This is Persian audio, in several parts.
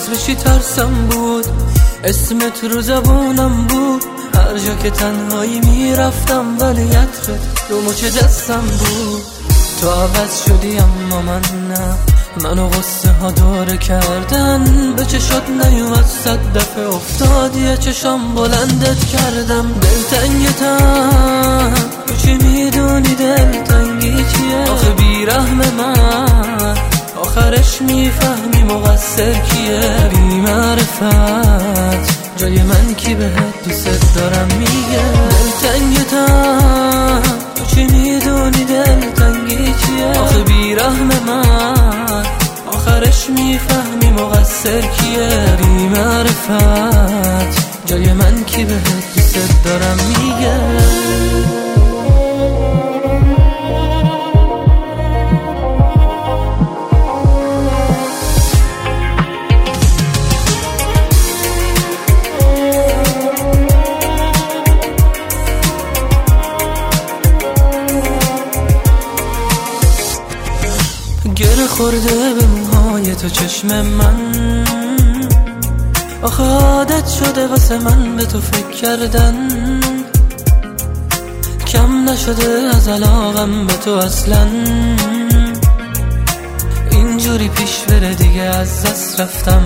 بشی ترسم بود، اسمت رو زبونم بود، هر جا که تنهایی میرفتم ولی عطرت رو مچ دستم بود. تو عوض شدی اما من نه، منو غصه ها دوره کردن، به چشات نیومد صد دفعه افتادی چشام بلندت کردم. دلتنگتم تو چی میدونی دلتنگی چیه؟ آخه بیرحم من آخرش میفهمی مقصر کیه؟ بی معرفت جای من کی بهت دوست دارم میگه؟ دلتنگتم تو چی میدونی دلتنگی چیه؟ آخه بیرحم من آخرش میفهمی مقصر کیه؟ بی معرفت جای من کی بهت دوست دارم میگه؟ گره خورده به موهای تو چشم من، آخه عادت شده واسه من به تو فکر کردن، کم نشده از علاقم به تو اصلا، اینجوری پیش بره دیگه از دست رفتم.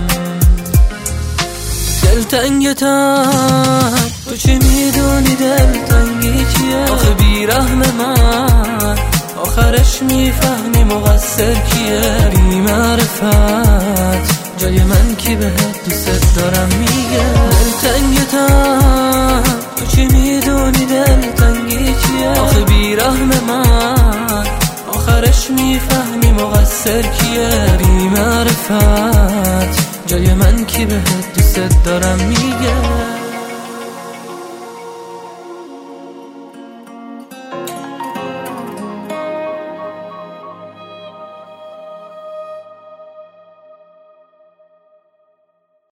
دلتنگتم تو چی میدونی دلتنگی چیه؟ آخه بیرحم من آخرش میفهمی مقصر کیه؟ بی معرفت جای من کی بهت دوست دارم میگه؟ دلتنگتم تو چی میدونی دلتنگی چیه؟ آخه بیرحم من آخرش میفهمی مقصر کیه؟ بی معرفت جای من کی بهت دوست دارم میگه؟